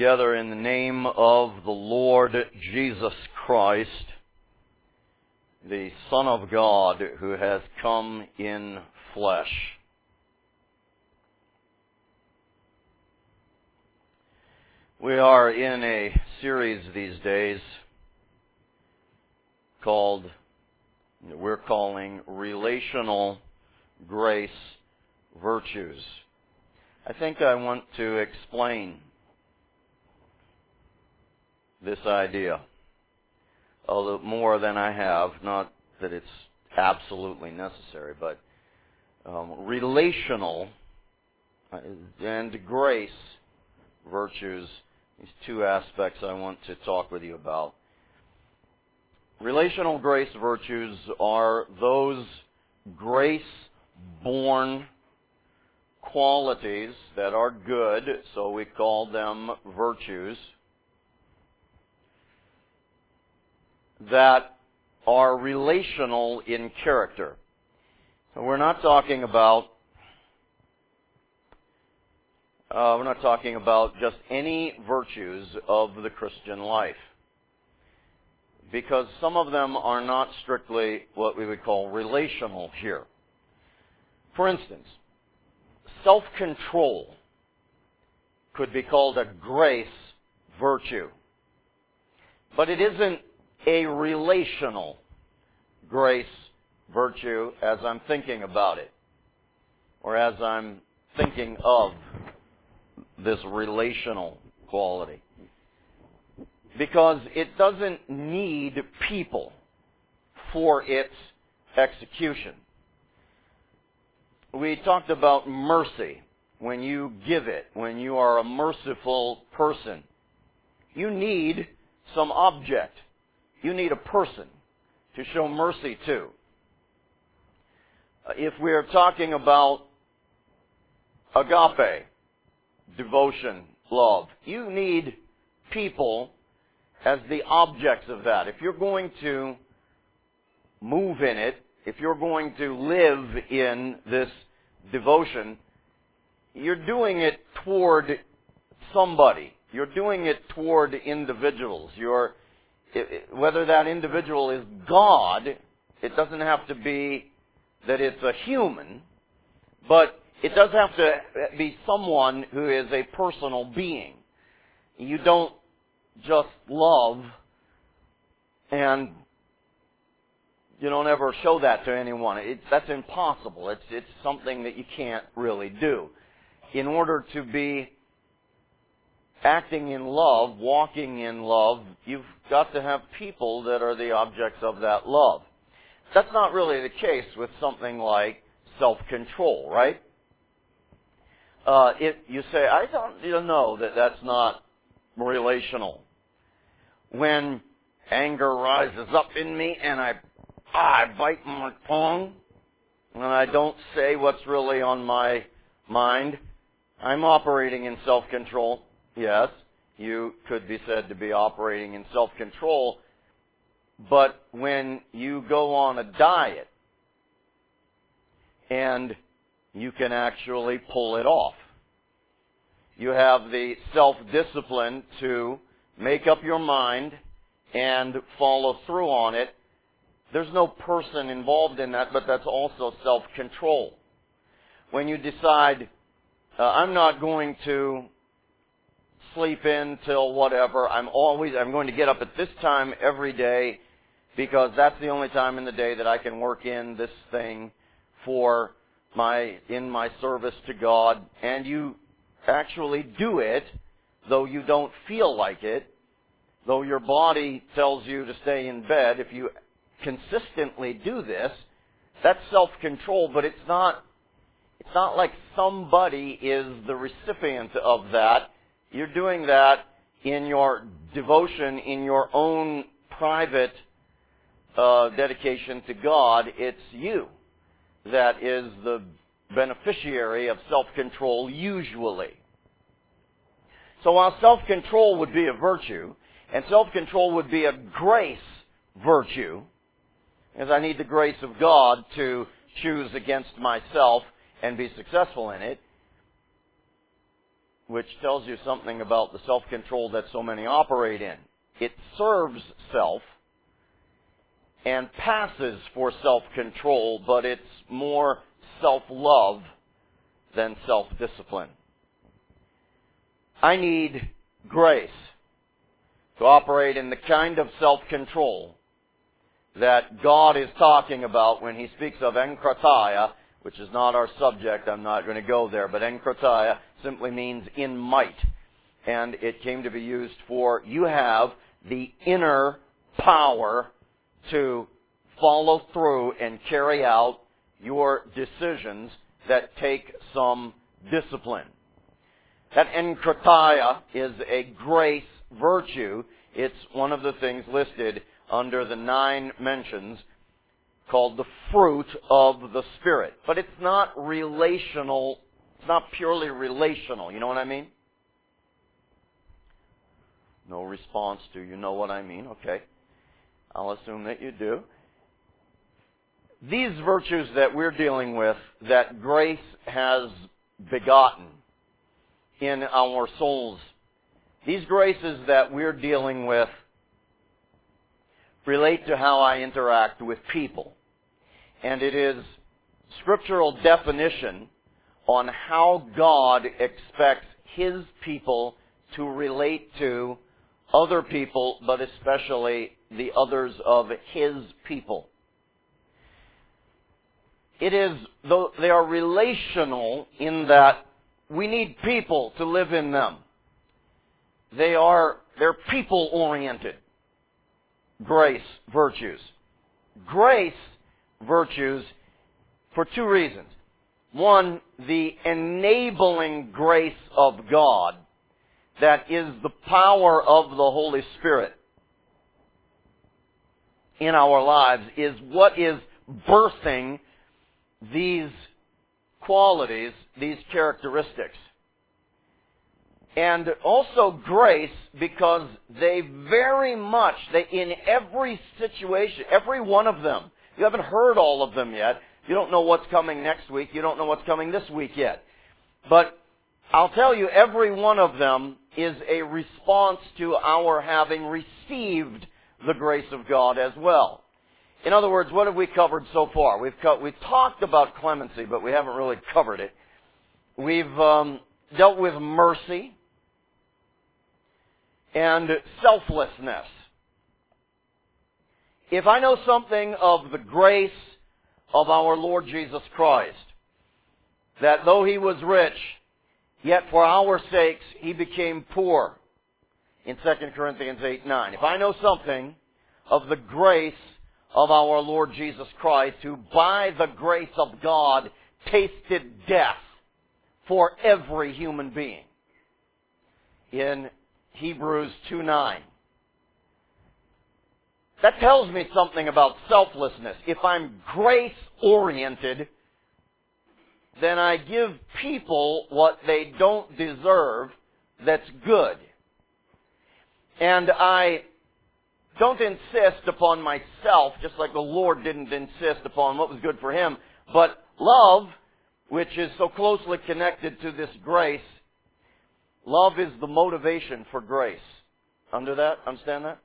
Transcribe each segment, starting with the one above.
together in the name of the Lord Jesus Christ, the Son of God who has come in flesh. We are in a series these days we're calling Relational Grace Virtues. I think I want to explain this idea a little more than I have. Not that it's absolutely necessary, but relational and grace virtues, these two aspects I want to talk with you about. Relational grace virtues are those grace-born qualities that are good, so we call them virtues, that are relational in character. So we're not talking about just any virtues of the Christian life, because some of them are not strictly what we would call relational here. For instance, self-control could be called a grace virtue, but it isn't a relational grace virtue as I'm thinking about it, or as I'm thinking of this relational quality, because it doesn't need people for its execution. We talked about mercy. When you give it, when you are a merciful person, you need some object. You need a person to show mercy to. If we are talking about agape, devotion, love, you need people as the objects of that. If you're going to move in it, if you're going to live in this devotion, you're doing it toward somebody. You're doing it toward individuals. Whether that individual is God, it doesn't have to be that it's a human, but it does have to be someone who is a personal being. You don't just love and you don't ever show that to anyone. That's impossible. It's something that you can't really do. In order to be acting in love, walking in love, you've got to have people that are the objects of that love. That's not really the case with something like self-control, right? You say, I don't know that that's not relational. When anger rises up in me and I bite my tongue and I don't say what's really on my mind, I'm operating in self-control. Yes, you could be said to be operating in self-control, but when you go on a diet and you can actually pull it off, you have the self-discipline to make up your mind and follow through on it. There's no person involved in that, but that's also self-control. When you decide, I'm not going to sleep in till whatever, I'm going to get up at this time every day because that's the only time in the day that I can work in this thing in my service to God, and you actually do it, though you don't feel like it, though your body tells you to stay in bed. If you consistently do this, that's self-control, but it's not like somebody is the recipient of that. You're doing that in your devotion, in your own private dedication to God. It's you that is the beneficiary of self-control usually. So while self-control would be a virtue, and self-control would be a grace virtue, as I need the grace of God to choose against myself and be successful in it, which tells you something about the self-control that so many operate in. It serves self and passes for self-control, but it's more self-love than self-discipline. I need grace to operate in the kind of self-control that God is talking about when He speaks of enkratia, which is not our subject. I'm not going to go there, but enkratia simply means in might. And it came to be used for you have the inner power to follow through and carry out your decisions that take some discipline. That enkratia is a grace virtue. It's one of the things listed under the 9 mentions called the fruit of the Spirit. But it's not relational. It's not purely relational. You know what I mean? No response to you know what I mean. Okay. I'll assume that you do. These virtues that we're dealing with, that grace has begotten in our souls, these graces that we're dealing with relate to how I interact with people. And it is scriptural definition on how God expects His people to relate to other people, but especially the others of His people. It is, though they are relational in that we need people to live in them. They're people-oriented grace virtues. Grace virtues for 2 reasons. One, the enabling grace of God, that is the power of the Holy Spirit in our lives, is what is birthing these qualities, these characteristics. And also grace, because they very much, in every situation, every one of them, you haven't heard all of them yet. You don't know what's coming next week. You don't know what's coming this week yet. But I'll tell you, every one of them is a response to our having received the grace of God as well. In other words, what have we covered so far? We've talked about clemency, but we haven't really covered it. We've dealt with mercy and selflessness. If I know something of the grace of our Lord Jesus Christ, that though He was rich, yet for our sakes He became poor, in 2 Corinthians 8:9. If I know something of the grace of our Lord Jesus Christ, who by the grace of God tasted death for every human being, in Hebrews 2:9. That tells me something about selflessness. If I'm grace-oriented, then I give people what they don't deserve that's good. And I don't insist upon myself, just like the Lord didn't insist upon what was good for Him. But love, which is so closely connected to this grace, love is the motivation for grace. Under that? Understand that?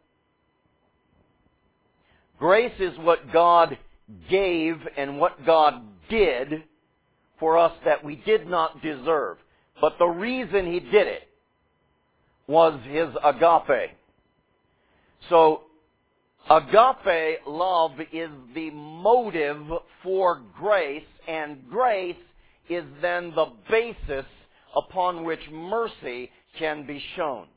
Grace is what God gave and what God did for us that we did not deserve. But the reason He did it was His agape. So, agape love is the motive for grace, and grace is then the basis upon which mercy can be shown.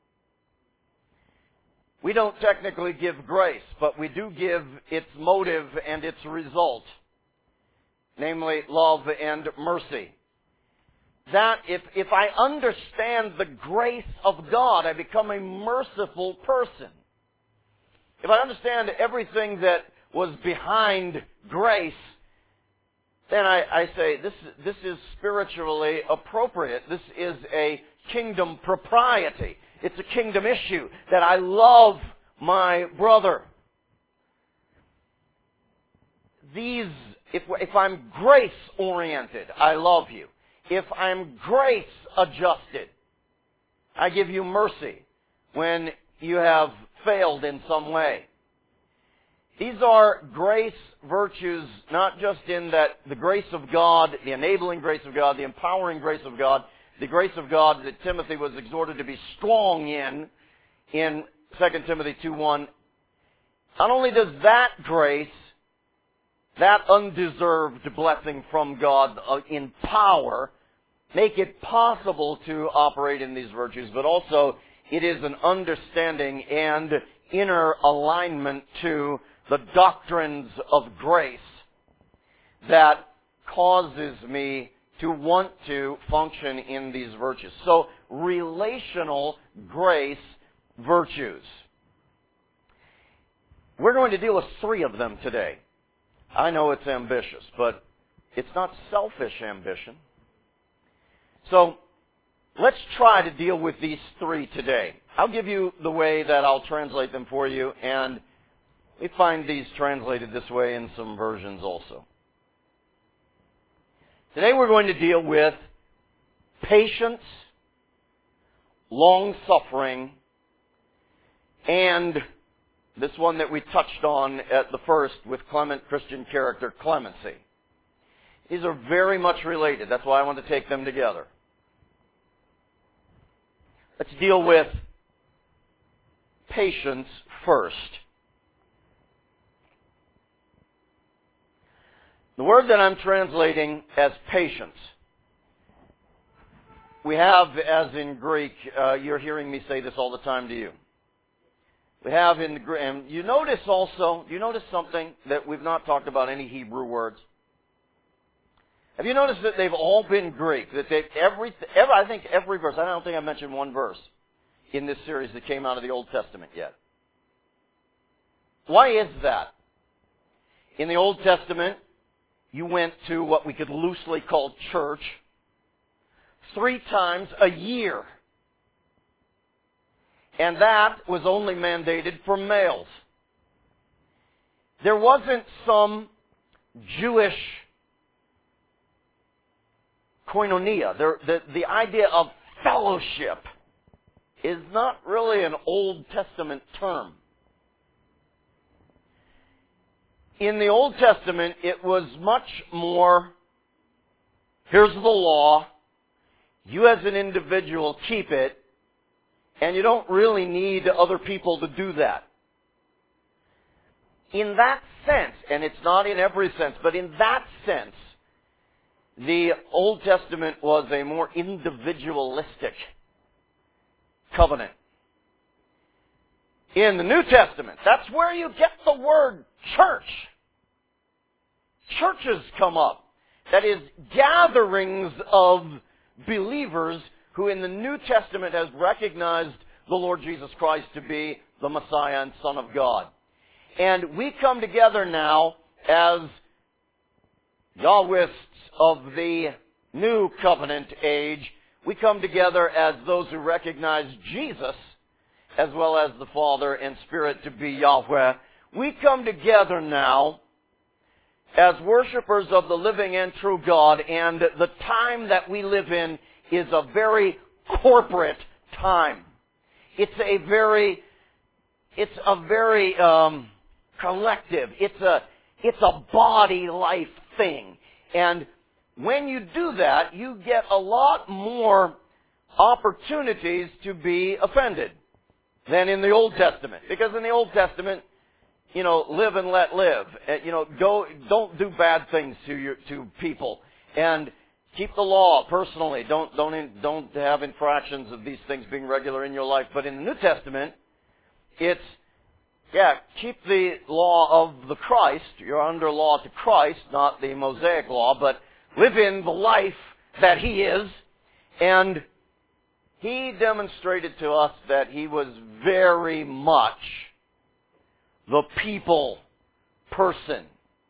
We don't technically give grace, but we do give its motive and its result, namely love and mercy. That if I understand the grace of God, I become a merciful person. If I understand everything that was behind grace, then I say, this is spiritually appropriate. This is a kingdom propriety. It's a kingdom issue that I love my brother. If I'm grace-oriented, I love you. If I'm grace-adjusted, I give you mercy when you have failed in some way. These are grace virtues, not just in that the grace of God, the enabling grace of God, the empowering grace of God, the grace of God that Timothy was exhorted to be strong in 2 Timothy 2:1. Not only does that grace, that undeserved blessing from God in power, make it possible to operate in these virtues, but also it is an understanding and inner alignment to the doctrines of grace that causes me to want to function in these virtues. So, relational grace virtues. We're going to deal with 3 of them today. I know it's ambitious, but it's not selfish ambition. So, let's try to deal with these 3 today. I'll give you the way that I'll translate them for you, and we find these translated this way in some versions also. Today we're going to deal with patience, long-suffering, and this one that we touched on at the first with Clement Christian character, clemency. These are very much related. That's why I want to take them together. Let's deal with patience first. The word that I'm translating as patience, we have, as in Greek, you're hearing me say this all the time to you. We have in the Greek, and you notice also, do you notice something that we've not talked about any Hebrew words? Have you noticed that they've all been Greek? That I think every verse, I don't think I mentioned one verse in this series that came out of the Old Testament yet. Why is that? In the Old Testament, you went to what we could loosely call church 3 times a year. And that was only mandated for males. There wasn't some Jewish koinonia. The idea of fellowship is not really an Old Testament term. In the Old Testament, it was much more, here's the law, you as an individual keep it, and you don't really need other people to do that. In that sense, and it's not in every sense, but in that sense, the Old Testament was a more individualistic covenant. In the New Testament, that's where you get the word church. Churches come up. That is, gatherings of believers who in the New Testament has recognized the Lord Jesus Christ to be the Messiah and Son of God. And we come together now as Yahwists of the New Covenant age. We come together as those who recognize Jesus as well as the Father and Spirit to be Yahweh. We come together now as worshipers of the living and true God, and the time that we live in is a very corporate time. It's a very collective. It's a body life thing. And when you do that, you get a lot more opportunities to be offended than in the Old Testament. Because in the Old Testament, live and let live. Don't do bad things to people, and keep the law personally. Don't have infractions of these things being regular in your life. But in the New Testament, it's keep the law of the Christ. You're under law to Christ, not the Mosaic law, but live in the life that He is. And He demonstrated to us that He was very much the people person.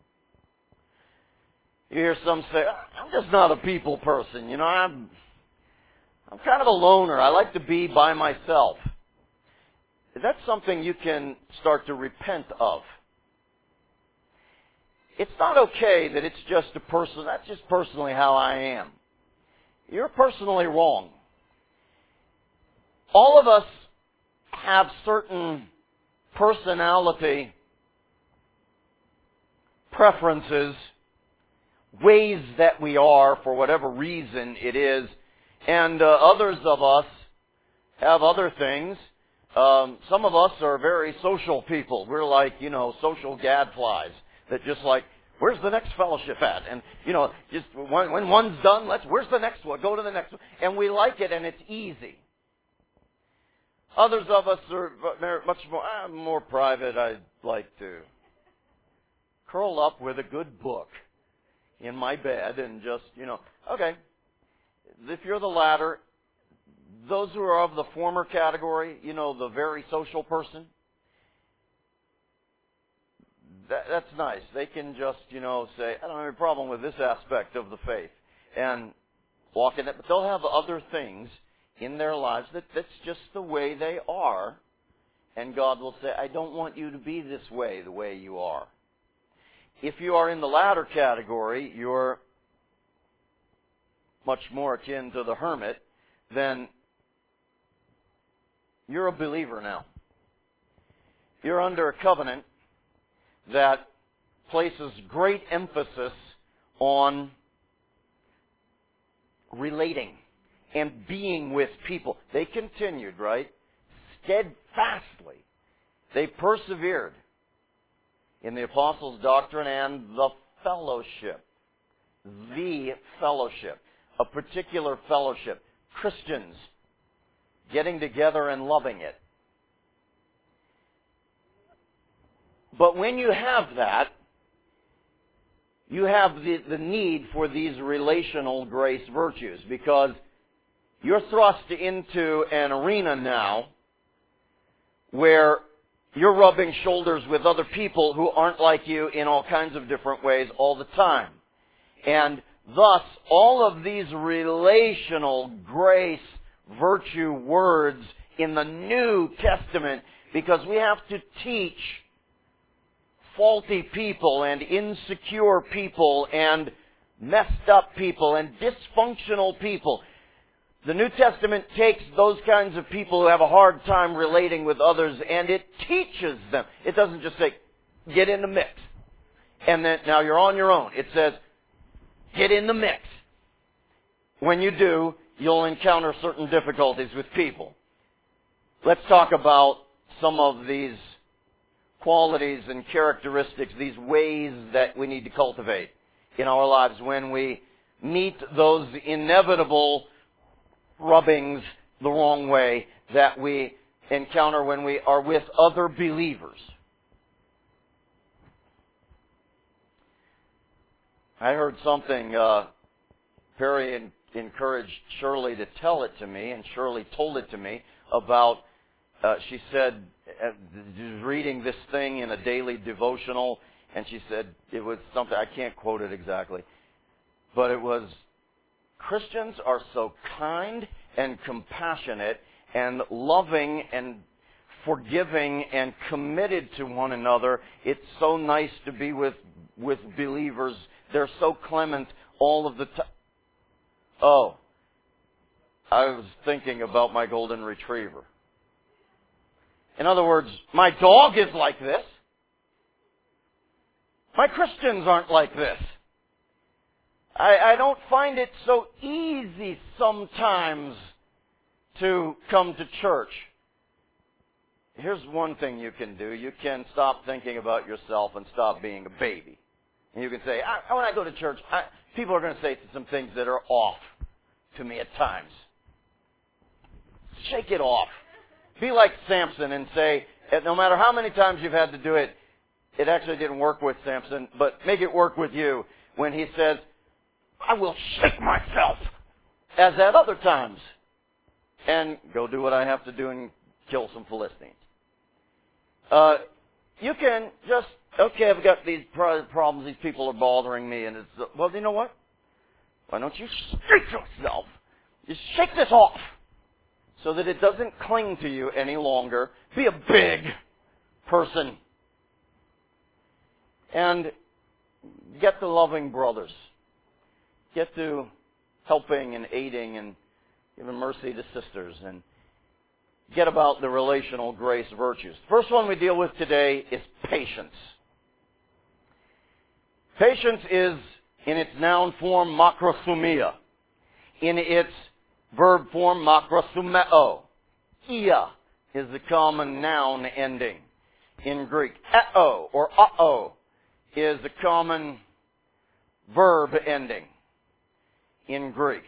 You hear some say, I'm just not a people person. I'm kind of a loner. I like to be by myself. That's something you can start to repent of. It's not okay that it's just a person. That's just personally how I am. You're personally wrong. all of us have certain personality preferences, ways that we are for whatever reason it is, and others of us have other things. Some of us are very social people. We're like, social gadflies that just like, where's the next fellowship at? And, just when one's done, where's the next one? Go to the next one. And we like it, and it's easy. Others of us are much more private. I'd like to curl up with a good book in my bed and just, okay. If you're the latter, those who are of the former category, the very social person, that's nice. They can just, say, I don't have any problem with this aspect of the faith and walk in it. But they'll have other things in their lives that's just the way they are. And God will say, I don't want you to be this way, the way you are. If you are in the latter category, you're much more akin to the hermit, then you're a believer now. You're under a covenant that places great emphasis on relating and being with people. They continued, right? Steadfastly. They persevered in the apostles' doctrine and the fellowship. The fellowship. A particular fellowship. Christians getting together and loving it. But when you have that, you have the need for these relational grace virtues, because you're thrust into an arena now where you're rubbing shoulders with other people who aren't like you in all kinds of different ways all the time. And thus, all of these relational grace virtue words in the New Testament, because we have to teach faulty people and insecure people and messed up people and dysfunctional people. The New Testament takes those kinds of people who have a hard time relating with others, and it teaches them. It doesn't just say, get in the mix, and then now you're on your own. It says, get in the mix. When you do, you'll encounter certain difficulties with people. Let's talk about some of these qualities and characteristics, these ways that we need to cultivate in our lives when we meet those inevitable rubbings the wrong way that we encounter when we are with other believers. I heard something, Perry encouraged Shirley to tell it to me, and Shirley told it to me about, she said, she was reading this thing in a daily devotional, and she said it was something, I can't quote it exactly, but it was, Christians are so kind and compassionate and loving and forgiving and committed to one another. It's so nice to be with believers. They're so clement all of the time. Oh, I was thinking about my golden retriever. In other words, my dog is like this. My Christians aren't like this. I don't find it so easy sometimes to come to church. Here's one thing you can do. You can stop thinking about yourself and stop being a baby. And you can say, when I go to church, people are going to say some things that are off to me at times. Shake it off. Be like Samson and say, no matter how many times you've had to do it, it actually didn't work with Samson, but make it work with you when he says, I will shake myself, as at other times, and go do what I have to do and kill some Philistines. You can just, okay, I've got these problems, these people are bothering me, and it's, well, you know what? Why don't you shake yourself? Just shake this off so that it doesn't cling to you any longer. Be a big person. And get to loving brothers. Get to helping and aiding and giving mercy to sisters. And get about the relational grace virtues. First one we deal with today is patience. Patience is, in its noun form, makrothumia. In its verb form, makrosumeo. Ia is the common noun ending in Greek. Eo or ao is the common verb ending in Greek.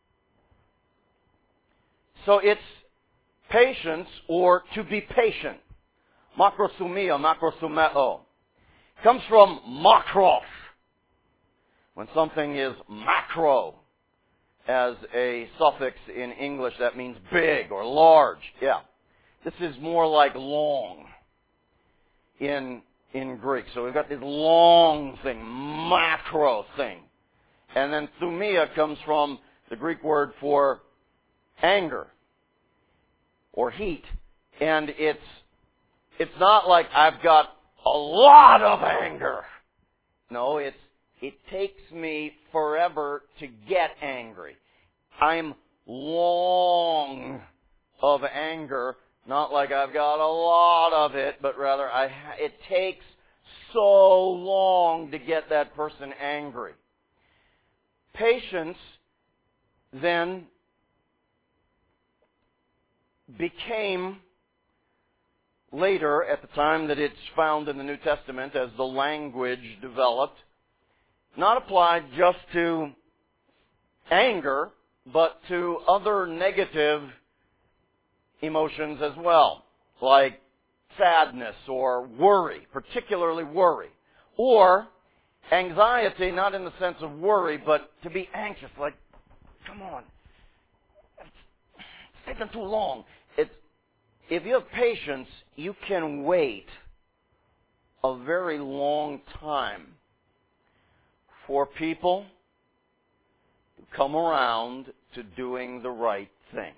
So it's patience or to be patient. Makrothumia, makrosumeo. Comes from makros. When something is macro as a suffix in English, that means big or large. Yeah. This is more like long in Greek. So we've got this long thing, macro thing. And then thumia comes from the Greek word for anger or heat. And it's not like I've got a lot of anger. No, it takes me forever to get angry. I'm long of anger, not like I've got a lot of it, but rather it takes so long to get that person angry. Patience then became later, at the time that it's found in the New Testament, as the language developed, not applied just to anger, but to other negative emotions as well, like sadness or worry, particularly worry, or anxiety, not in the sense of worry, but to be anxious, like, come on, it's taking too long. If you have patience, you can wait a very long time for people to come around to doing the right thing.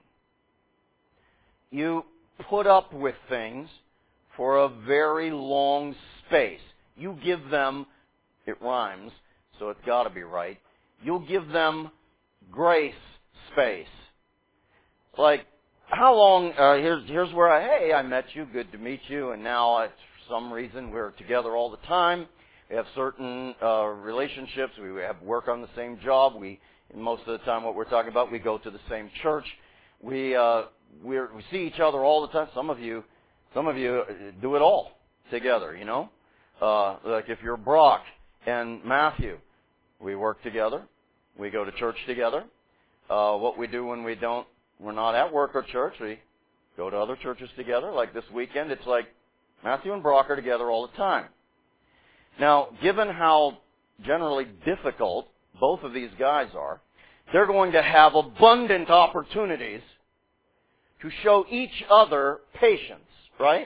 You put up with things for a very long space. You give them, it rhymes, so it's got to be right, you'll give them grace space. Like, how long, here's where I met you, good to meet you, and now for some reason we're together all the time. We have certain relationships. We have work on the same job. Most of the time what we're talking about, we go to the same church. We see each other all the time. Some of you do it all together, you know. Like if you're Brock and Matthew, we work together. We go to church together. What we do when we're not at work or church, we go to other churches together. Like this weekend, it's like Matthew and Brock are together all the time. Now, given how generally difficult both of these guys are, they're going to have abundant opportunities to show each other patience, right?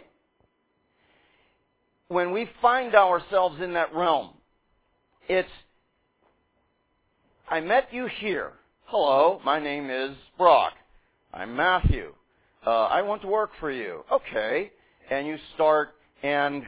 When we find ourselves in that realm, it's, I met you here. Hello, my name is Brock. I'm Matthew. I want to work for you. Okay. And you start, and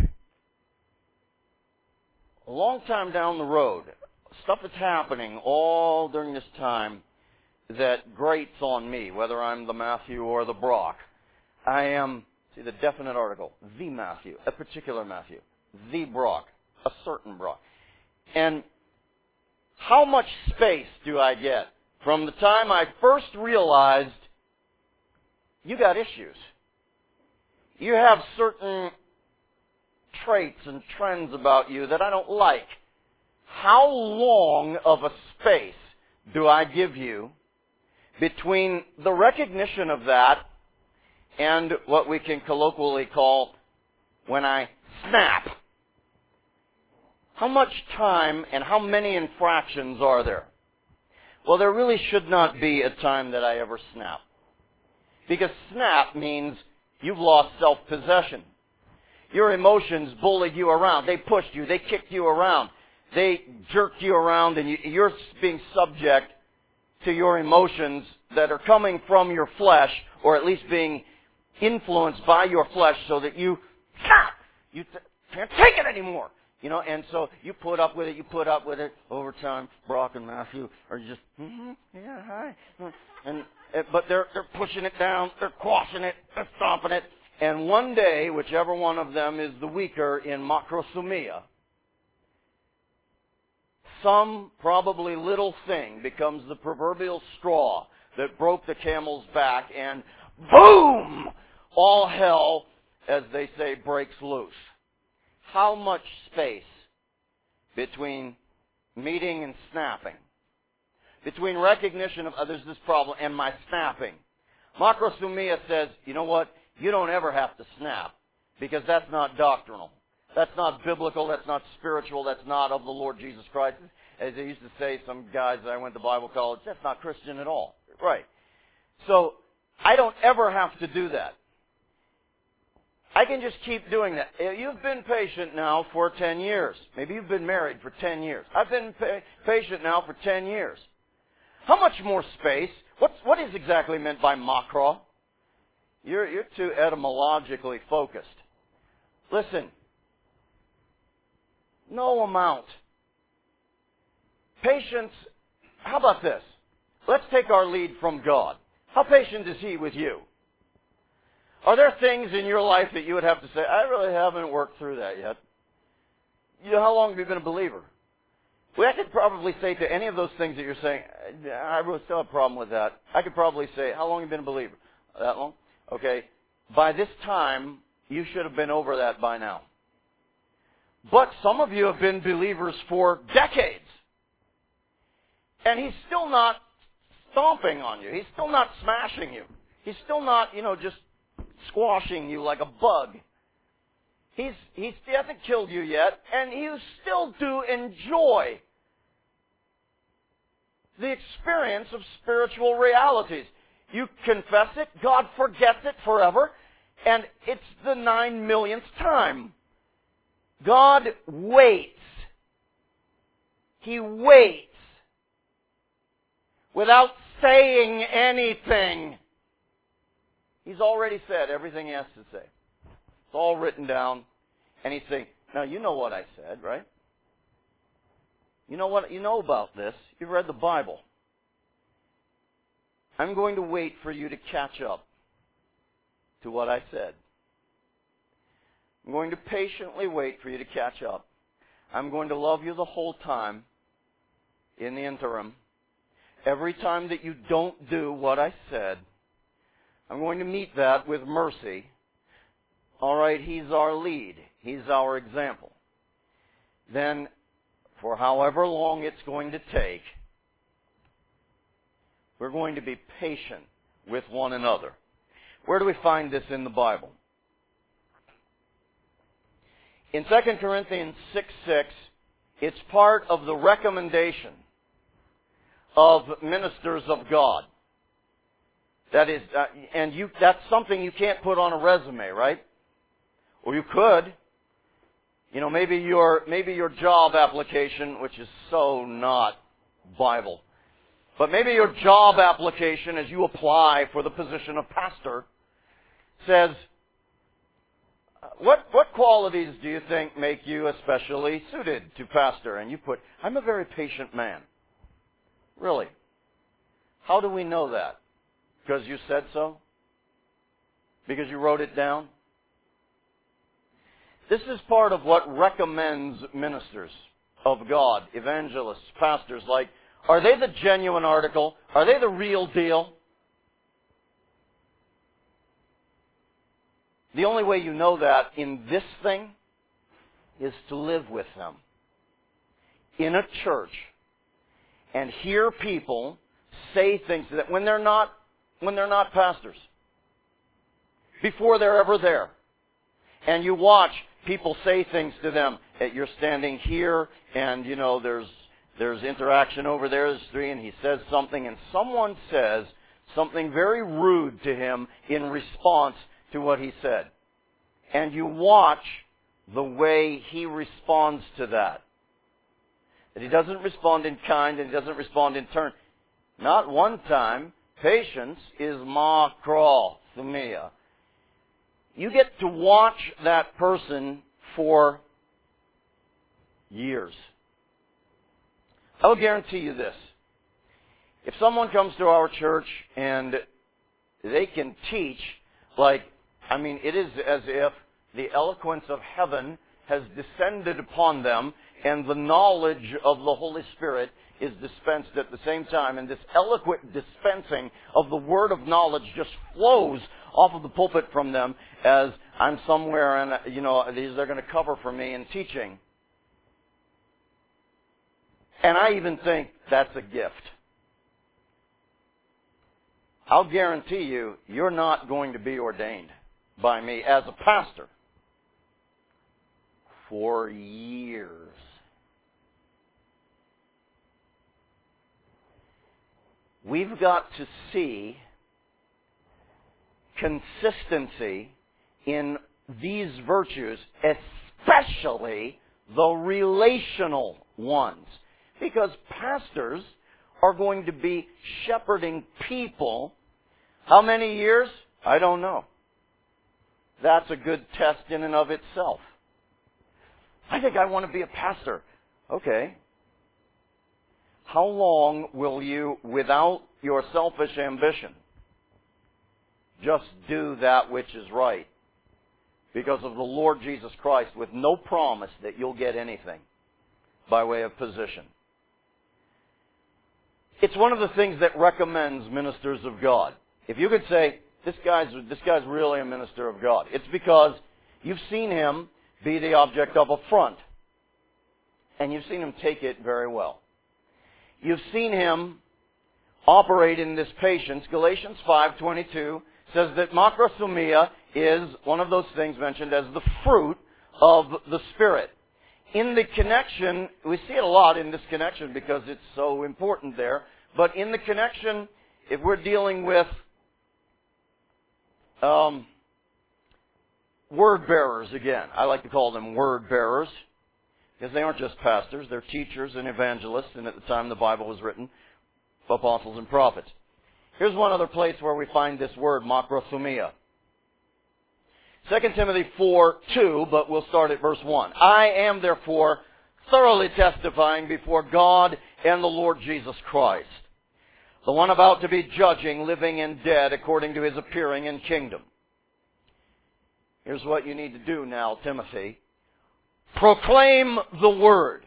a long time down the road, stuff is happening all during this time that grates on me, whether I'm the Matthew or the Brock. I am, see the definite article, the Matthew, a particular Matthew, the Brock, a certain Brock. And how much space do I get from the time I first realized you got issues? You have certain traits and trends about you that I don't like. How long of a space do I give you between the recognition of that and what we can colloquially call when I snap? How much time and how many infractions are there? Well, there really should not be a time that I ever snap. Because snap means you've lost self-possession. Your emotions bullied you around. They pushed you. They kicked you around. They jerked you around, and you're being subject to your emotions that are coming from your flesh, or at least being influenced by your flesh, so that you can't take it anymore. You know, and so you put up with it over time. Brock and Matthew are just, yeah, hi. but they're pushing it down, they're quashing it, they're stomping it. And one day, whichever one of them is the weaker in macrosomia, some probably little thing becomes the proverbial straw that broke the camel's back, and boom! All hell, as they say, breaks loose. How much space between meeting and snapping, between recognition of others this problem and my snapping? Macrosomia says, you know what? You don't ever have to snap, because that's not doctrinal. That's not biblical. That's not spiritual. That's not of the Lord Jesus Christ. As they used to say, some guys that I went to Bible college, that's not Christian at all. Right. So, I don't ever have to do that. I can just keep doing that. You've been patient now for 10 years. Maybe you've been married for 10 years. I've been patient now for 10 years. How much more space? What is exactly meant by macro? You're too etymologically focused. Listen. No amount. Patience, how about this? Let's take our lead from God. How patient is He with you? Are there things in your life that you would have to say, I really haven't worked through that yet? You know, how long have you been a believer? Well, I could probably say to any of those things that you're saying, I really still have a problem with that. I could probably say, how long have you been a believer? That long? Okay. By this time, you should have been over that by now. But some of you have been believers for decades. And He's still not stomping on you. He's still not smashing you. He's still not, just squashing you like a bug. He hasn't killed you yet, and you still do enjoy the experience of spiritual realities. You confess it, God forgets it forever, and it's the 9 millionth time. God waits. He waits without saying anything. He's already said everything He has to say. It's all written down. And He's saying, now you know what I said, right? You know about this. You've read the Bible. I'm going to wait for you to catch up to what I said. I'm going to patiently wait for you to catch up. I'm going to love you the whole time in the interim. Every time that you don't do what I said, I'm going to meet that with mercy. All right, He's our lead. He's our example. Then, for however long it's going to take, we're going to be patient with one another. Where do we find this in the Bible? In 2 Corinthians 6:6, it's part of the recommendation of ministers of God. That is, that's something you can't put on a resume, right? Or you could. Maybe your job application, which is so not Bible, but maybe your job application as you apply for the position of pastor says, what qualities do you think make you especially suited to pastor? And you put, I'm a very patient man. Really? How do we know that? Because you said so? Because you wrote it down? This is part of what recommends ministers of God, evangelists, pastors, like, are they the genuine article? Are they the real deal? The only way you know that in this thing is to live with them in a church and hear people say things that when they're not pastors, before they're ever there. And you watch people say things to them that you're standing here and, there's interaction over there, there's three, and he says something, and someone says something very rude to him in response to what he said. And you watch the way he responds to that. That he doesn't respond in kind and he doesn't respond in turn. Not one time. Patience is macrosomia. You get to watch that person for years. I will guarantee you this. If someone comes to our church and they can teach, it is as if the eloquence of heaven has descended upon them and the knowledge of the Holy Spirit is dispensed at the same time. And this eloquent dispensing of the word of knowledge just flows off of the pulpit from them as I'm somewhere and, they're going to cover for me in teaching. And I even think that's a gift. I'll guarantee you, you're not going to be ordained by me as a pastor for years. We've got to see consistency in these virtues, especially the relational ones. Because pastors are going to be shepherding people. How many years? I don't know. That's a good test in and of itself. I think I want to be a pastor. Okay. How long will you, without your selfish ambition, just do that which is right because of the Lord Jesus Christ with no promise that you'll get anything by way of position? It's one of the things that recommends ministers of God. If you could say, this guy's really a minister of God, it's because you've seen him be the object of affront. And you've seen him take it very well. You've seen him operate in this patience. Galatians 5:22 says that macrosomia is one of those things mentioned as the fruit of the Spirit. In the connection, we see it a lot in this connection because it's so important there, but in the connection, if we're dealing with word bearers again, I like to call them word bearers, because they aren't just pastors, they're teachers and evangelists, and at the time the Bible was written, apostles and prophets. Here's one other place where we find this word, macrosomia. 2 Timothy 4:2, but we'll start at verse 1. I am therefore thoroughly testifying before God and the Lord Jesus Christ, the one about to be judging living and dead according to his appearing in kingdom. Here's what you need to do now, Timothy. Proclaim the word.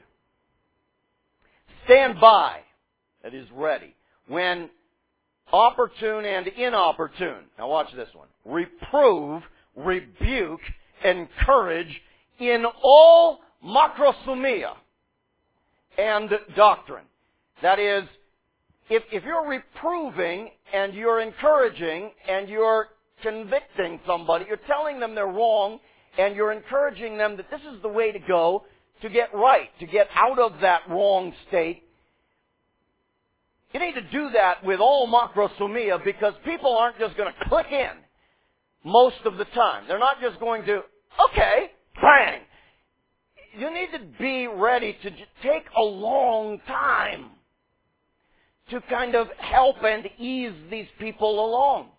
Stand by, that is ready, when opportune and inopportune. Now watch this one. Reprove, rebuke, encourage in all macrosomia and doctrine. That is, if you're reproving and you're encouraging and you're convicting somebody, you're telling them they're wrong, and you're encouraging them that this is the way to go to get right, to get out of that wrong state. You need to do that with all macrosomia because people aren't just going to click in most of the time. They're not just going to, okay, bang. You need to be ready to take a long time to kind of help and ease these people along.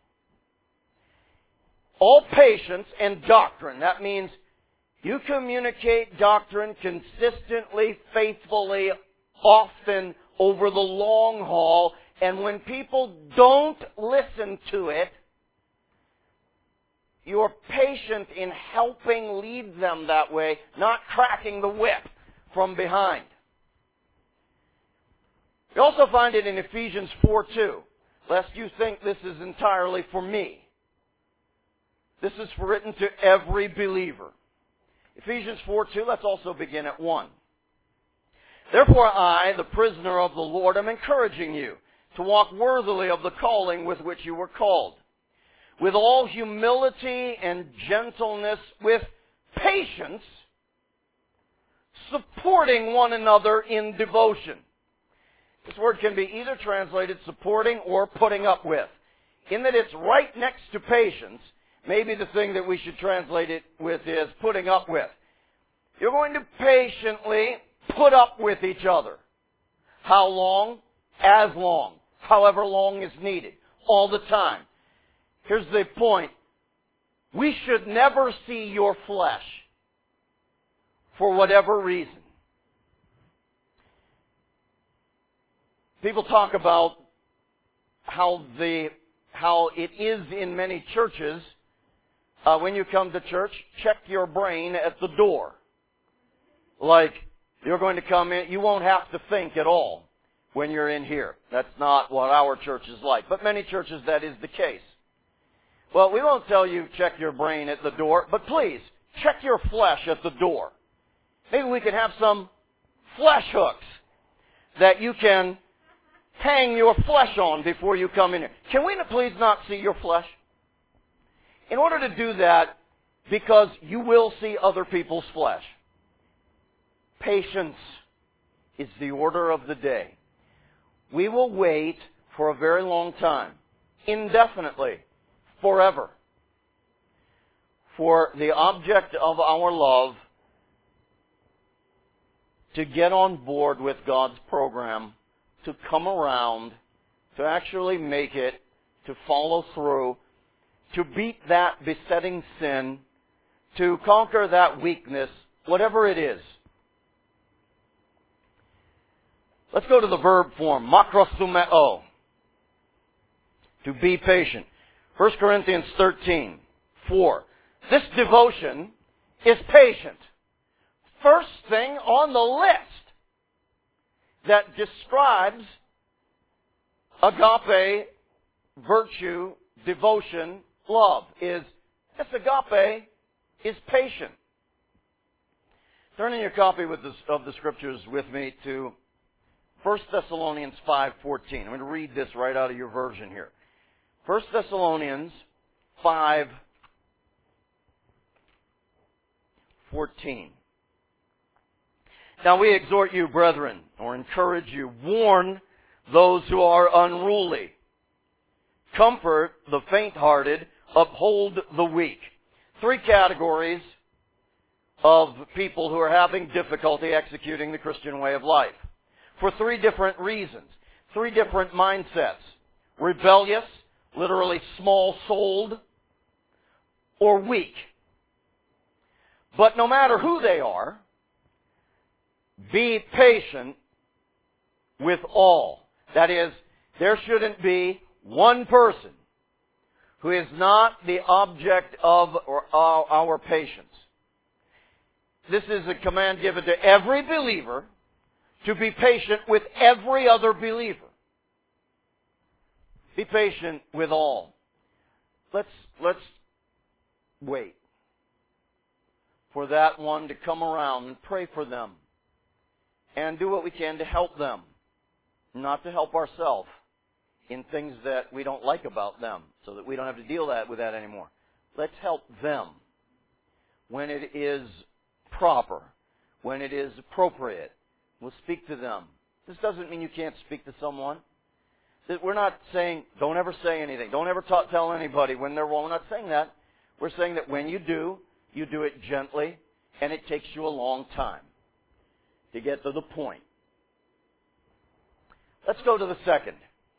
All patience and doctrine. That means you communicate doctrine consistently, faithfully, often, over the long haul. And when people don't listen to it, you're patient in helping lead them that way, not cracking the whip from behind. We also find it in Ephesians 4:2. Lest you think this is entirely for me. This is written to every believer. Ephesians 4:2, let's also begin at 1. Therefore I, the prisoner of the Lord, am encouraging you to walk worthily of the calling with which you were called, with all humility and gentleness, with patience, supporting one another in devotion. This word can be either translated supporting or putting up with. In that it's right next to patience, maybe the thing that we should translate it with is putting up with. You're going to patiently put up with each other. How long? As long. However long is needed. All the time. Here's the point. We should never see your flesh for whatever reason. People talk about how it is in many churches. When you come to church, check your brain at the door. Like, you're going to come in, you won't have to think at all when you're in here. That's not what our church is like. But many churches, that is the case. Well, we won't tell you check your brain at the door, but please, check your flesh at the door. Maybe we can have some flesh hooks that you can hang your flesh on before you come in here. Can we please not see your flesh? In order to do that, because you will see other people's flesh, patience is the order of the day. We will wait for a very long time, indefinitely, forever, for the object of our love to get on board with God's program, to come around, to actually make it, to follow through, to beat that besetting sin, to conquer that weakness, whatever it is. Let's go to the verb form, makrosumeo, to be patient. 1 Corinthians 13:4. This devotion is patient. First thing on the list that describes agape, virtue, devotion, love is this agape is patient. Turn in your copy of the Scriptures with me to 1 Thessalonians 5:14. I'm going to read this right out of your version here. 1 Thessalonians 5:14. Now we exhort you, brethren, or encourage you, warn those who are unruly. Comfort the faint-hearted, uphold the weak. Three categories of people who are having difficulty executing the Christian way of life. For three different reasons. Three different mindsets. Rebellious, literally small-souled, or weak. But no matter who they are, be patient with all. That is, there shouldn't be one person who is not the object of our patience. This is a command given to every believer to be patient with every other believer. Be patient with all. Let's wait for that one to come around and pray for them and do what we can to help them, not to help ourselves in things that we don't like about them, so that we don't have to deal with that anymore. Let's help them when it is proper, when it is appropriate. We'll speak to them. This doesn't mean you can't speak to someone. We're not saying, don't ever say anything. Don't ever tell anybody when they're wrong. We're not saying that. We're saying that when you do it gently, and it takes you a long time to get to the point. Let's go to the second.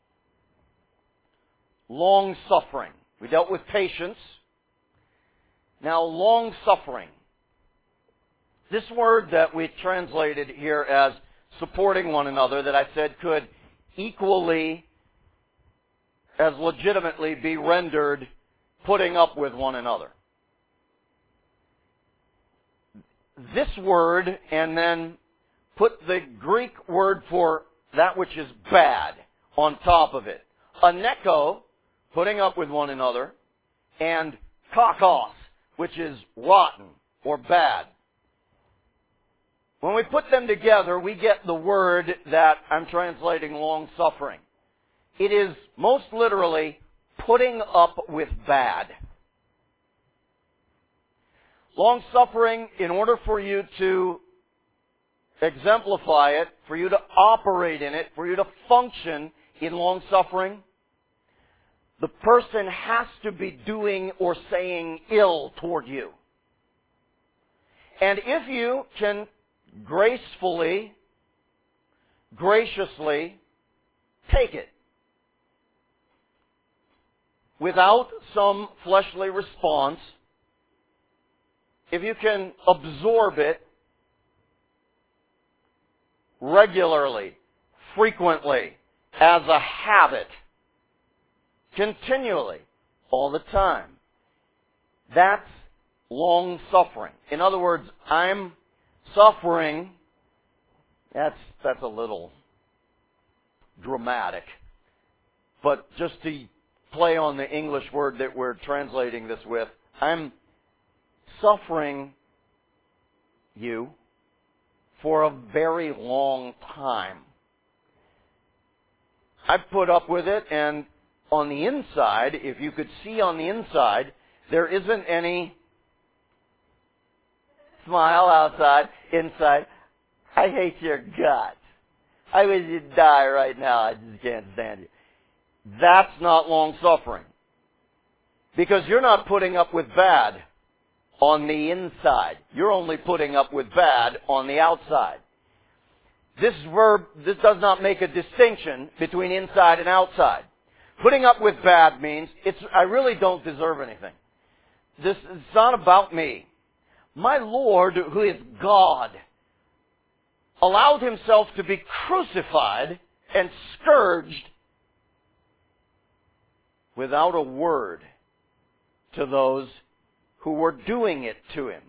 Long-suffering. We dealt with patience. Now, long-suffering. This word that we translated here as supporting one another, that I said could equally, as legitimately, be rendered putting up with one another. This word, and then put the Greek word for that which is bad on top of it. Aneko, putting up with one another, and kakos, which is rotten or bad. When we put them together, we get the word that I'm translating long-suffering. It is most literally putting up with bad. Long-suffering, in order for you to exemplify it, for you to operate in it, for you to function in long-suffering, the person has to be doing or saying ill toward you. And if you can gracefully, graciously take it without some fleshly response, if you can absorb it regularly, frequently, as a habit, continually, all the time. That's long-suffering. In other words, I'm suffering. That's a little dramatic. But just to play on the English word that we're translating this with, I'm suffering you for a very long time. I've put up with it, and on the inside, if you could see on the inside, there isn't any smile outside. Inside, I hate your guts. I wish you'd die right now. I just can't stand you. That's not long-suffering. Because you're not putting up with bad on the inside. You're only putting up with bad on the outside. This does not make a distinction between inside and outside. Putting up with bad means I really don't deserve anything. It's not about me. My Lord, who is God, allowed himself to be crucified and scourged without a word to those who were doing it to him.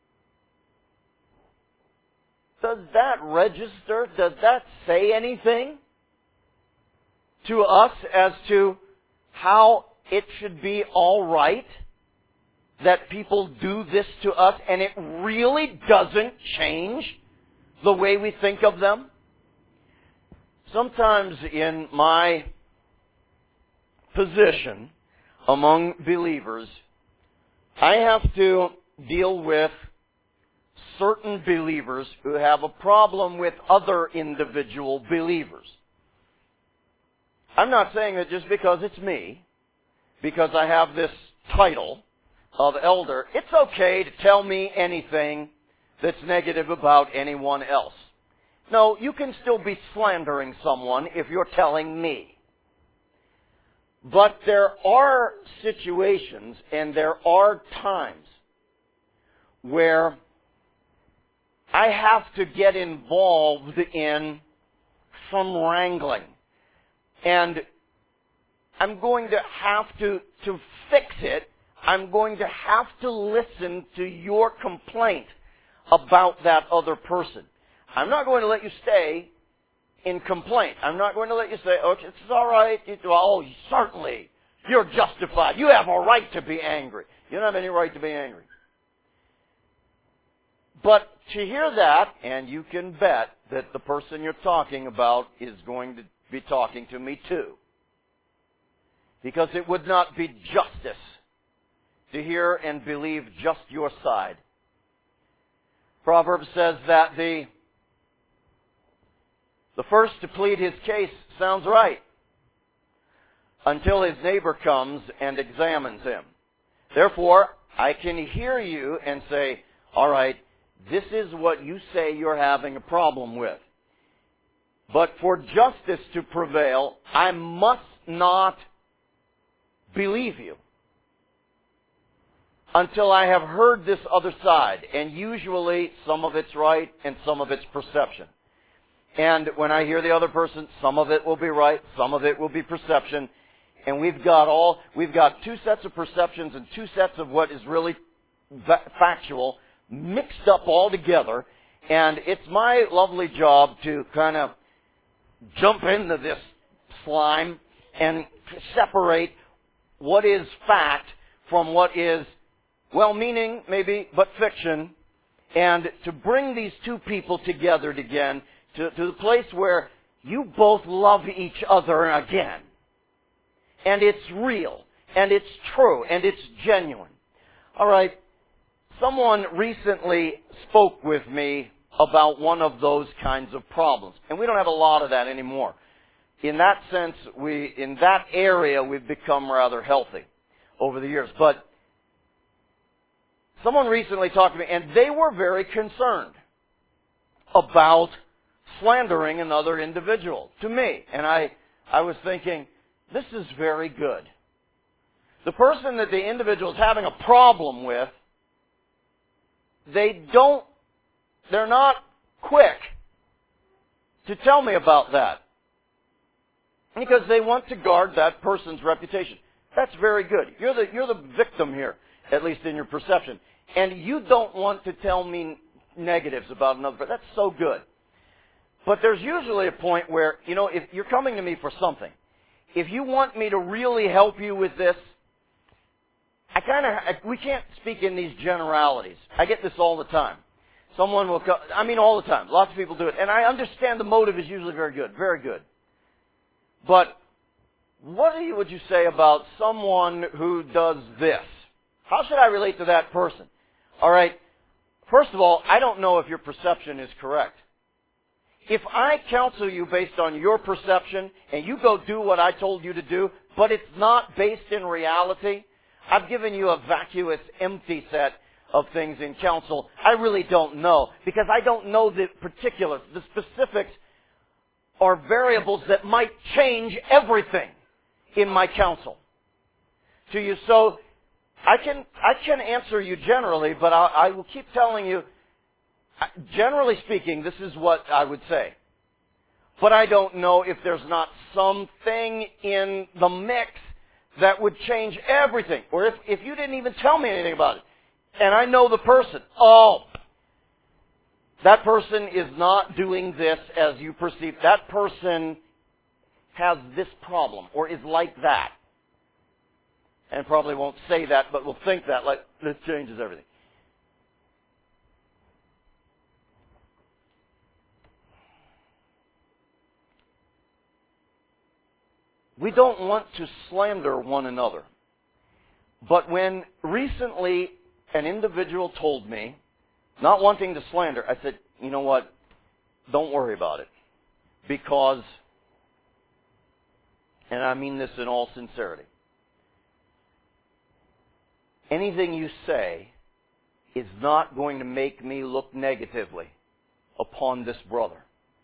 Does that register? Does that say anything to us as to how it should be all right that people do this to us and it really doesn't change the way we think of them? Sometimes in my position among believers, I have to deal with certain believers who have a problem with other individual believers. I'm not saying that just because it's me, because I have this title of elder, it's okay to tell me anything that's negative about anyone else. No, you can still be slandering someone if you're telling me. But there are situations and there are times where I have to get involved in some wrangling. And I'm going to have to fix it. I'm going to have to listen to your complaint about that other person. I'm not going to let you stay in complaint. I'm not going to let you say, okay, it's all right. Oh, certainly. You're justified. You have a right to be angry. You don't have any right to be angry. But to hear that, and you can bet that the person you're talking about is going to be talking to me too. Because it would not be justice to hear and believe just your side. Proverbs says that the first to plead his case sounds right until his neighbor comes and examines him. Therefore, I can hear you and say, all right, this is what you say you're having a problem with. But for justice to prevail, I must not believe you until I have heard this other side. And usually some of it's right and some of it's perception. And when I hear the other person, some of it will be right, some of it will be perception. And we've got two sets of perceptions and two sets of what is really factual mixed up all together. And it's my lovely job to kind of jump into this slime and separate what is fact from what is well-meaning, maybe, but fiction, and to bring these two people together again to the place where you both love each other again. And it's real, and it's true, and it's genuine. All right, someone recently spoke with me about one of those kinds of problems. And we don't have a lot of that anymore. In that sense, in that area, we've become rather healthy over the years. But someone recently talked to me, and they were very concerned about slandering another individual to me. And I was thinking, this is very good. The person that the individual is having a problem with, they're not quick to tell me about that. because they want to guard that person's reputation. That's very good. You're the victim here, at least in your perception. And you don't want to tell me negatives about another person. That's so good. But there's usually a point where, if you're coming to me for something, if you want me to really help you with this, we can't speak in these generalities. I get this all the time. Someone will come, all the time. Lots of people do it. And I understand the motive is usually very good. Very good. But what would you say about someone who does this? How should I relate to that person? All right. First of all, I don't know if your perception is correct. If I counsel you based on your perception and you go do what I told you to do, but it's not based in reality, I've given you a vacuous, empty set of things in counsel. I really don't know, because I don't know the particulars. The specifics are variables that might change everything in my counsel to you. So I can answer you generally, but I will keep telling you, generally speaking, this is what I would say. But I don't know if there's not something in the mix that would change everything. Or if you didn't even tell me anything about it, and I know the person, that person is not doing this as you perceive. That person has this problem, or is like that. And probably won't say that, but will think that, like, this changes everything. We don't want to slander one another. But when recently an individual told me, not wanting to slander, I said, you know what? Don't worry about it. Because, and I mean this in all sincerity, anything you say is not going to make me look negatively upon this brother.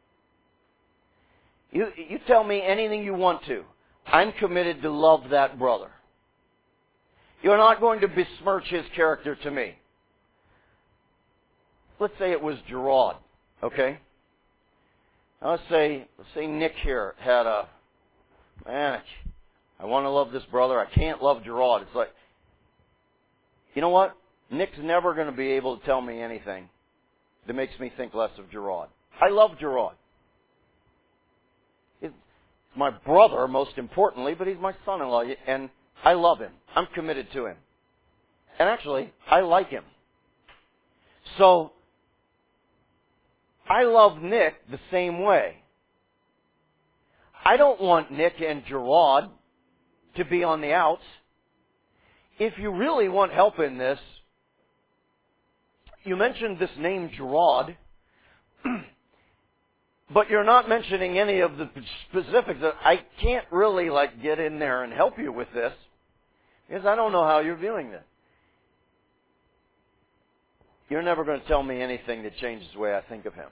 You tell me anything you want to. I'm committed to love that brother. You're not going to besmirch his character to me. Let's say it was Gerard, okay? Now let's say Nick here had I want to love this brother. I can't love Gerard. It's like, you know what? Nick's never going to be able to tell me anything that makes me think less of Gerard. I love Gerard. He's my brother, most importantly, but he's my son-in-law, and I love him. I'm committed to him. And actually, I like him. So, I love Nick the same way. I don't want Nick and Gerard to be on the outs. If you really want help in this, you mentioned this name Gerard, but you're not mentioning any of the specifics. I can't really get in there and help you with this, because I don't know how you're viewing this. You're never going to tell me anything that changes the way I think of him.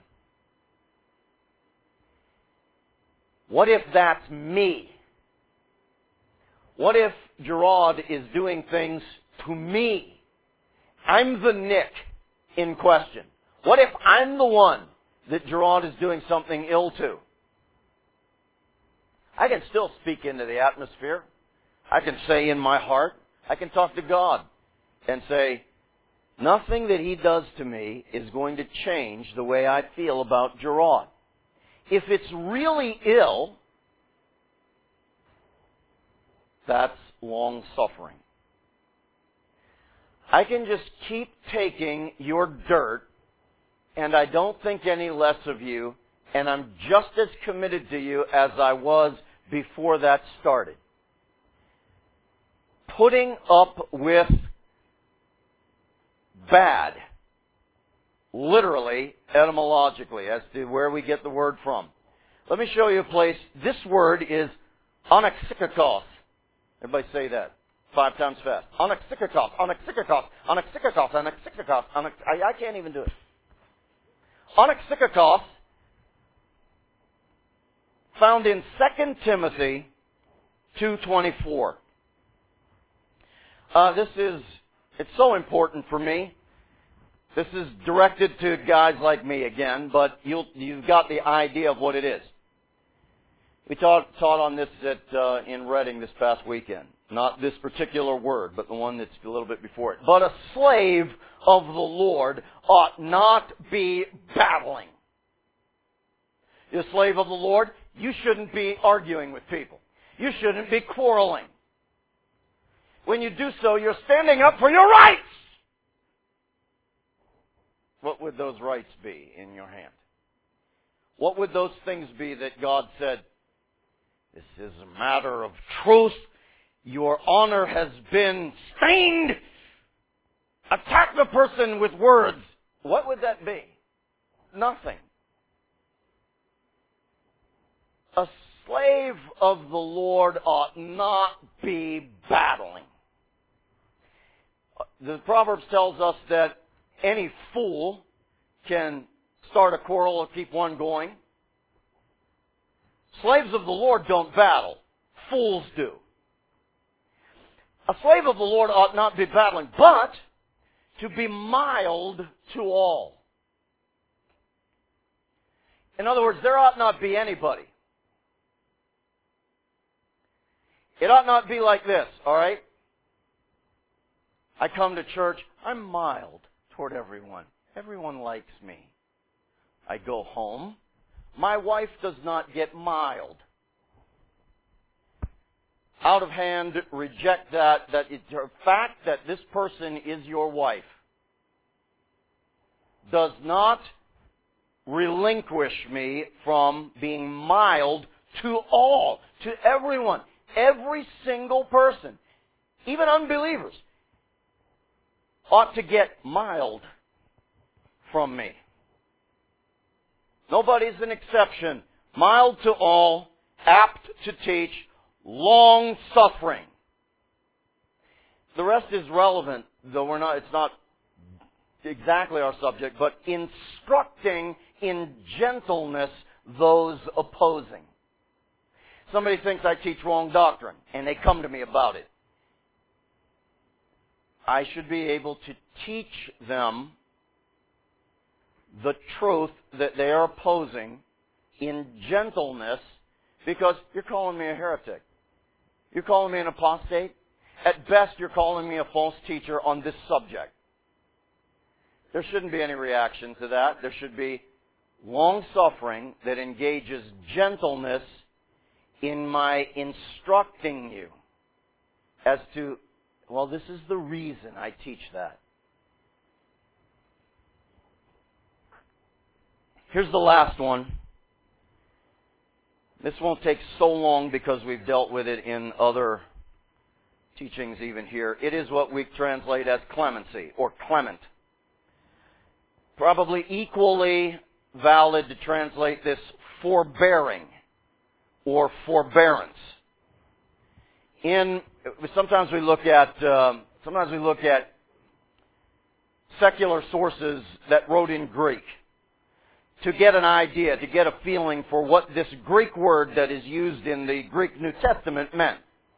What if that's me? What if Gerard is doing things to me? I'm the Nick in question. What if I'm the one that Gerard is doing something ill to? I can still speak into the atmosphere. I can say in my heart, I can talk to God and say, nothing that he does to me is going to change the way I feel about Gerard. If it's really ill, that's long-suffering. I can just keep taking your dirt, and I don't think any less of you, and I'm just as committed to you as I was before that started. Putting up with bad, literally, etymologically, as to where we get the word from. Let me show you a place. This word is onyxikakos. Everybody say that 5 times fast. Onyxikakos, onyxikakos, onyxikakos, onyxikakos, I can't even do it. Onyxikakos, found in 2 Timothy 2:24. It's so important for me. This is directed to guys like me again, but you've got the idea of what it is. We taught on this in Reading this past weekend. Not this particular word, but the one that's a little bit before it. But a slave of the Lord ought not be battling. You're a slave of the Lord, you shouldn't be arguing with people. You shouldn't be quarreling. When you do so, you're standing up for your rights. What would those rights be in your hand? What would those things be that God said, this is a matter of truth. Your honor has been stained. Attack the person with words. What would that be? Nothing. A slave of the Lord ought not be battling. The Proverbs tells us that any fool can start a quarrel or keep one going. Slaves of the Lord don't battle. Fools do. A slave of the Lord ought not be battling, but to be mild to all. In other words, there ought not be anybody. It ought not be like this, all right? I come to church, I'm mild toward everyone. Everyone likes me. I go home. My wife does not get mild. Out of hand, reject that it's the fact that this person is your wife does not relinquish me from being mild to all, to everyone, every single person, even unbelievers, ought to get mild from me. Nobody's an exception. Mild to all, apt to teach, long-suffering. The rest is relevant, though it's not exactly our subject, but instructing in gentleness those opposing. Somebody thinks I teach wrong doctrine, and they come to me about it. I should be able to teach them the truth that they are opposing in gentleness, because you're calling me a heretic. You're calling me an apostate. At best, you're calling me a false teacher on this subject. There shouldn't be any reaction to that. There should be long-suffering that engages gentleness in my instructing you as to, well, this is the reason I teach that. Here's the last one. This won't take so long because we've dealt with it in other teachings even here. It is what we translate as clemency or clement. Probably equally valid to translate this forbearing or forbearance. Sometimes we look at secular sources that wrote in Greek to get an idea, to get a feeling for what this Greek word that is used in the Greek New Testament meant.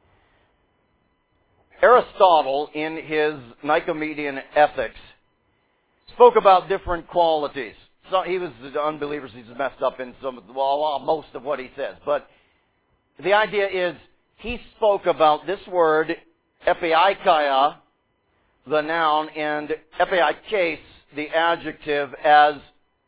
Aristotle, in his Nicomedean Ethics, spoke about different qualities. So he was the unbelievers. He's messed up in most of what he says. But the idea is, he spoke about this word, epiikeia, the noun, and epiikes, the adjective, as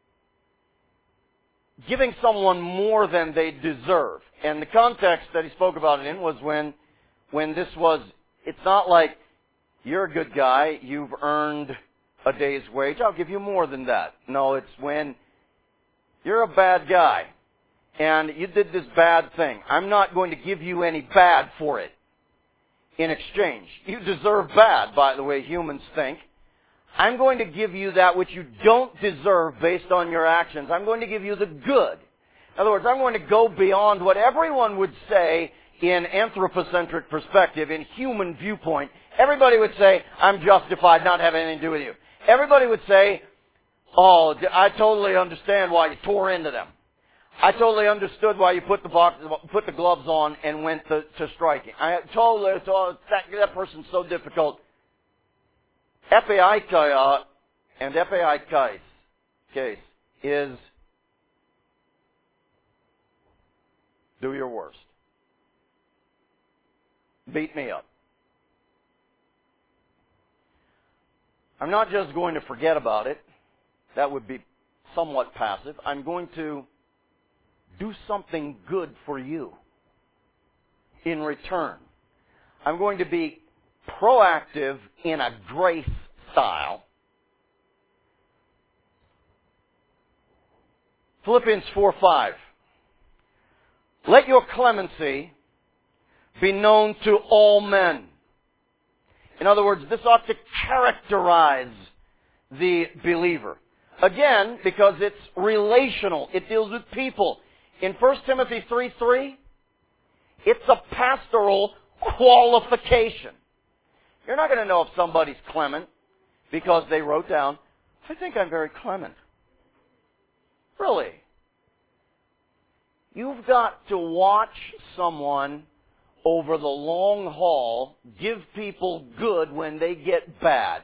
giving someone more than they deserve. And the context that he spoke about it in was when this was, it's not like, you're a good guy, you've earned a day's wage, I'll give you more than that. No, it's when you're a bad guy and you did this bad thing. I'm not going to give you any bad for it in exchange. You deserve bad, by the way humans think. I'm going to give you that which you don't deserve based on your actions. I'm going to give you the good. In other words, I'm going to go beyond what everyone would say in anthropocentric perspective, in human viewpoint. Everybody would say, I'm justified not having anything to do with you. Everybody would say, oh, I totally understand why you tore into them. I totally understood why you put the gloves on and went to striking. That person's so difficult. Epiikeia and epiikes case is Do your worst. Beat me up. I'm not just going to forget about it. That would be somewhat passive. I'm going to do something good for you in return. I'm going to be proactive in a grace style. Philippians 4:5. Let your clemency be known to all men. In other words, this ought to characterize the believer. Again, because it's relational. It deals with people. In 1 Timothy 3:3, it's a pastoral qualification. You're not going to know if somebody's clement because they wrote down, I think I'm very clement. Really? You've got to watch someone over the long haul give people good when they get bad,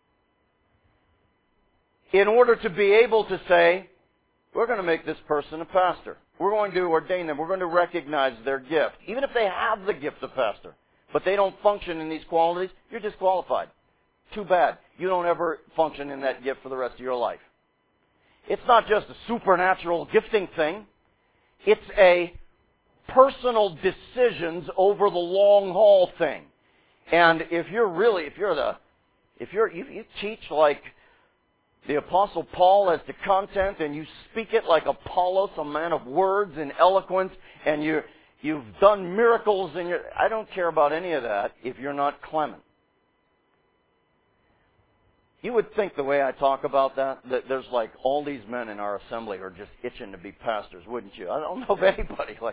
in order to be able to say, we're going to make this person a pastor. We're going to ordain them. We're going to recognize their gift. Even if they have the gift of pastor, but they don't function in these qualities, you're disqualified. Too bad. You don't ever function in that gift for the rest of your life. It's not just a supernatural gifting thing. It's a personal decisions over the long haul thing. And if you teach like the Apostle Paul as to content, and you speak it like Apollos, a man of words and eloquence, and you've done miracles, I don't care about any of that if you're not clement. You would think the way I talk about that there's like all these men in our assembly are just itching to be pastors, wouldn't you? I don't know of anybody like.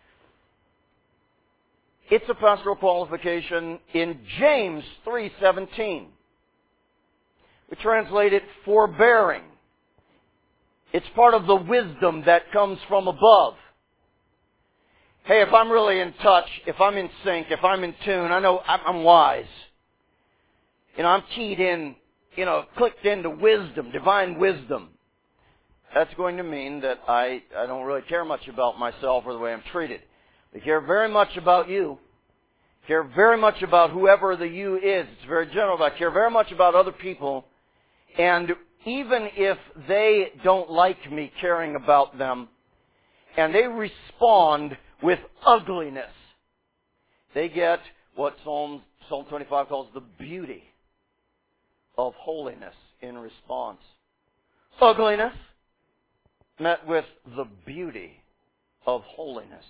It's a pastoral qualification in James 3:17. We translate it forbearing. It's part of the wisdom that comes from above. Hey, if I'm really in touch, if I'm in sync, if I'm in tune, I know I'm wise. I'm keyed in, clicked into wisdom, divine wisdom. That's going to mean that I don't really care much about myself or the way I'm treated. I care very much about you. I care very much about whoever the you is. It's very general, but I care very much about other people. And even if they don't like me caring about them, and they respond with ugliness, they get what Psalm 25 calls the beauty of holiness in response. Ugliness met with the beauty of holiness.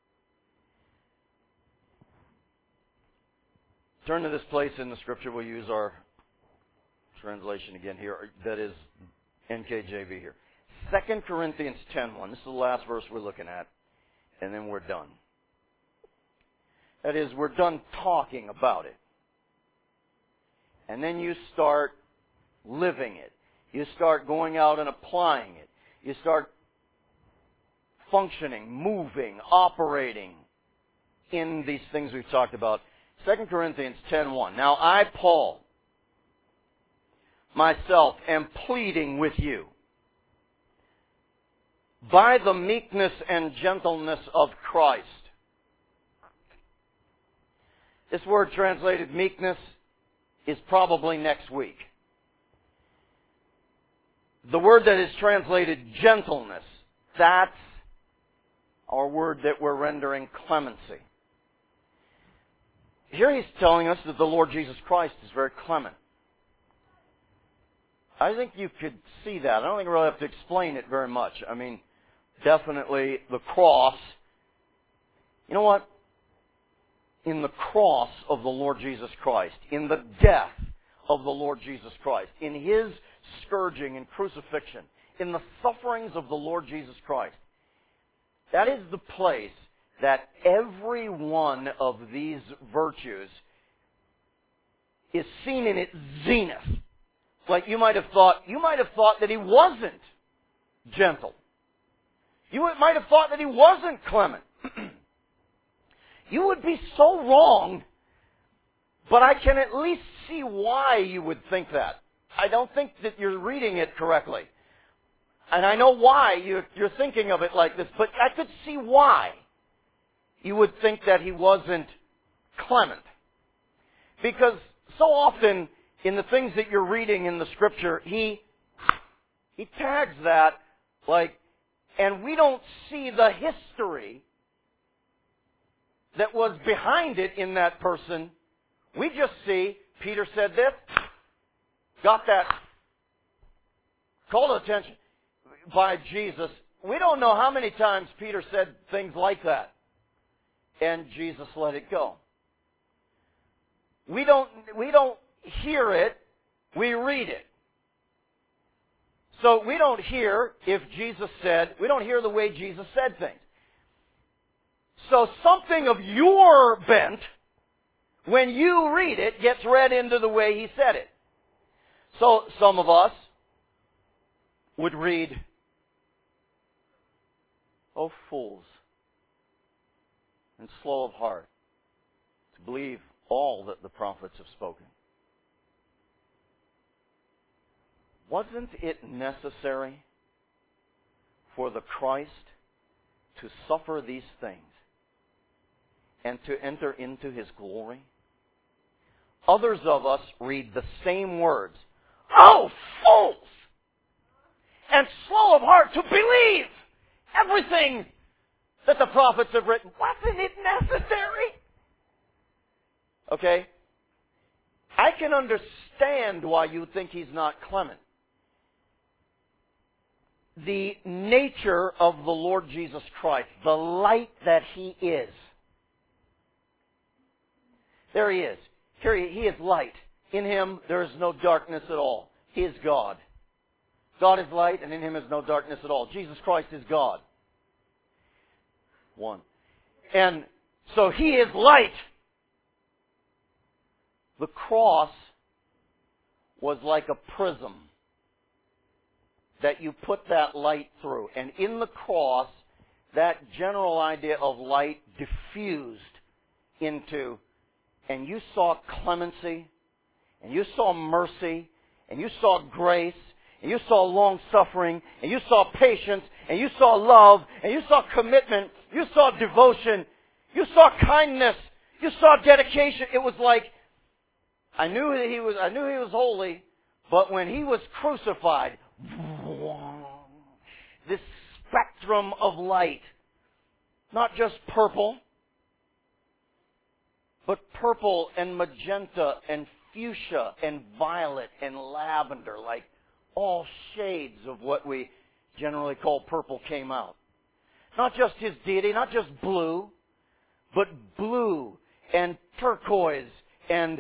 Turn to this place in the Scripture. We'll use our translation again here. That is NKJV here. 2 Corinthians 10:1. This is the last verse we're looking at. And then we're done. That is, we're done talking about it. And then you start living it. You start going out and applying it. You start functioning, moving, operating in these things we've talked about. 2 Corinthians 10:1. Now I, Paul, myself am pleading with you by the meekness and gentleness of Christ. This word translated meekness is probably next week. The word that is translated gentleness, that's our word that we're rendering clemency. Here he's telling us that the Lord Jesus Christ is very clement. I think you could see that. I don't think we really have to explain it very much. I mean, definitely the cross. You know what? In the cross of the Lord Jesus Christ, in the death of the Lord Jesus Christ, in His scourging and crucifixion, in the sufferings of the Lord Jesus Christ, that is the place that every one of these virtues is seen in its zenith. Like you might have thought that He wasn't gentle. You might have thought that He wasn't clement. You would be so wrong, but I can at least see why you would think that. I don't think that you're reading it correctly. And I know why you're thinking of it like this, but I could see why. you would think that he wasn't clement. Because so often in the things that you're reading in the Scripture, he tags that and we don't see the history that was behind it in that person. We just see, Peter said this, got that, called attention by Jesus. We don't know how many times Peter said things like that, and Jesus let it go. We don't hear it, we read it. So we don't hear we don't hear the way Jesus said things. So something of your bent, when you read it, gets read into the way he said it. So some of us would read, "O fools, and slow of heart, to believe all that the prophets have spoken." Wasn't it necessary for the Christ to suffer these things and to enter into His glory? Others of us read the same words, "Oh, fools! And slow of heart to believe everything that the prophets have written." Wasn't it necessary? Okay? I can understand why you think he's not clement. The nature of the Lord Jesus Christ, the light that He is. There He is. Here He is light. In Him there is no darkness at all. He is God. God is light, and in Him is no darkness at all. Jesus Christ is God. One. And so He is light. The cross was like a prism that you put that light through. And in the cross, that general idea of light diffused into, and you saw clemency, and you saw mercy, and you saw grace, and you saw long-suffering, and you saw patience, and you saw love, and you saw commitment, you saw devotion, you saw kindness, you saw dedication. It was like, I knew he was holy, but when He was crucified, this spectrum of light, not just purple, but purple and magenta and fuchsia and violet and lavender, like all shades of what we generally call purple came out. Not just His deity, not just blue, but blue and turquoise and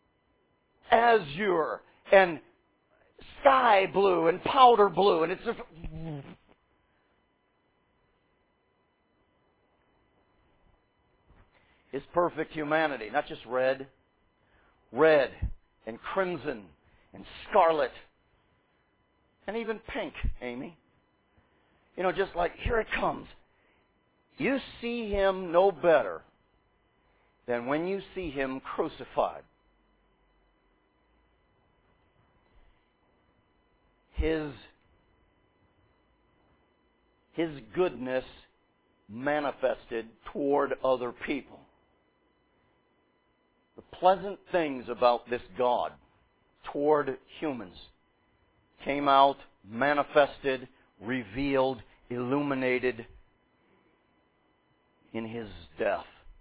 azure and sky blue and powder blue, and it's just His perfect humanity, not just red and crimson and scarlet and even pink, Amy. Just like, here it comes. You see Him no better than when you see Him crucified. His goodness manifested toward other people. The pleasant things about this God toward humans came out, manifested, revealed, illuminated in His death.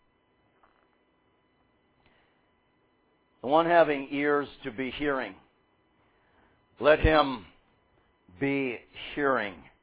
The one having ears to be hearing, let him be hearing.